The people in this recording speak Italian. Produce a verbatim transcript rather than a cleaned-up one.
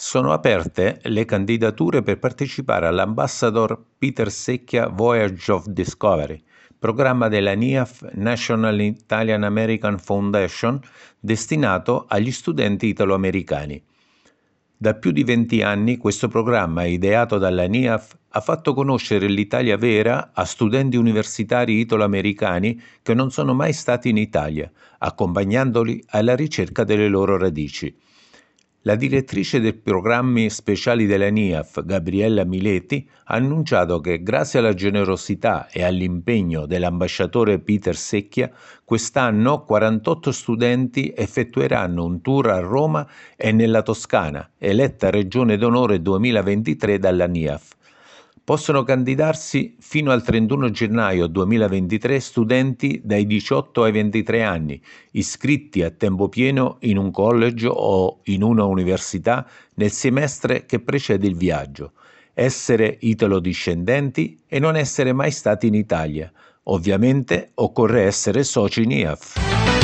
Sono aperte le candidature per partecipare all'Ambassador Peter Secchia Voyage of Discovery, programma della N I A F National Italian American Foundation destinato agli studenti italo-americani. Da più di venti anni questo programma, ideato dalla N I A F, ha fatto conoscere l'Italia vera a studenti universitari italo-americani che non sono mai stati in Italia, accompagnandoli alla ricerca delle loro radici. La direttrice dei programmi speciali della N I A F, Gabriella Mileti, ha annunciato che grazie alla generosità e all'impegno dell'ambasciatore Peter Secchia, quest'anno quarantotto studenti effettueranno un tour a Roma e nella Toscana, eletta regione d'onore duemilaventitré dalla N I A F. Possono candidarsi fino al trentuno gennaio duemilaventitré studenti dai diciotto ai ventitré anni, iscritti a tempo pieno in un college o in una università nel semestre che precede il viaggio, essere italo-discendenti e non essere mai stati in Italia. Ovviamente occorre essere soci N I A F.